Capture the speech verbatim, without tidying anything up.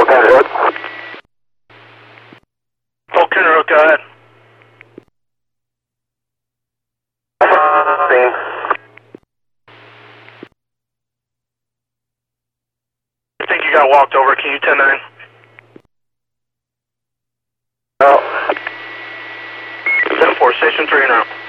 Okay, good. Vulcan Road, go ahead. Same. I think you got walked over. Can you ten nine? No. ten four, station three now.